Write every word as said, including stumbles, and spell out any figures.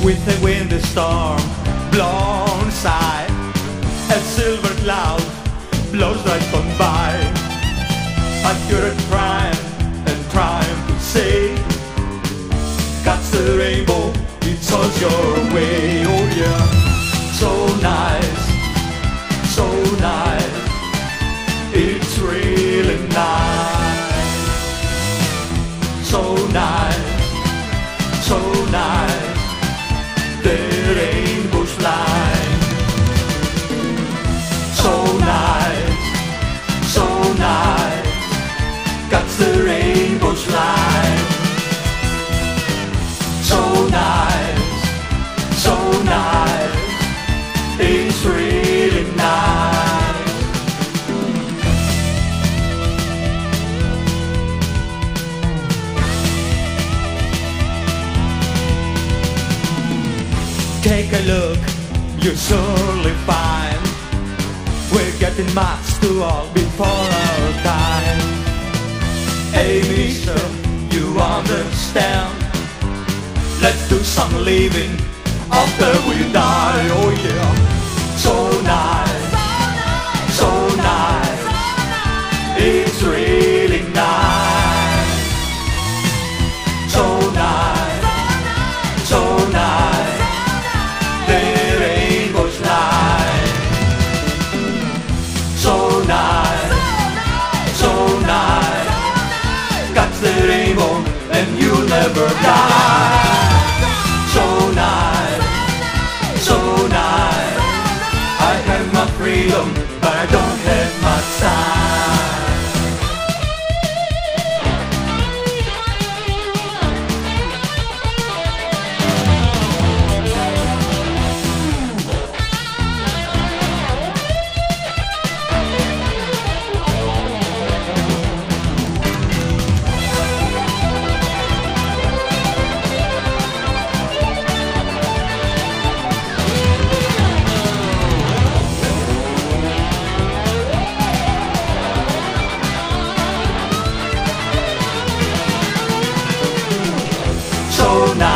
with the wind the storm blown aside, a silver cloud blows right on by. But you're a crime and trying to say, catch the rainbow, it's all your way. Oh yeah, so nice, so nice, it's really nice. So nice, so nice, the rainbow's flying. So nice, so nice, catch the rainbow's flying. So nice, so nice, it's really nice. Take a look, you'll surely find we're getting much too old before our time. Hey mister, you understand? Let's do some living after we die. Oh yeah, so nice, so nice, it's really nice. So nice, so nice, the rainbow's light. So nice, so nice, catch the rainbow and you'll never die. So nice, so nice, I have my freedom, but I don't have much time. So nice.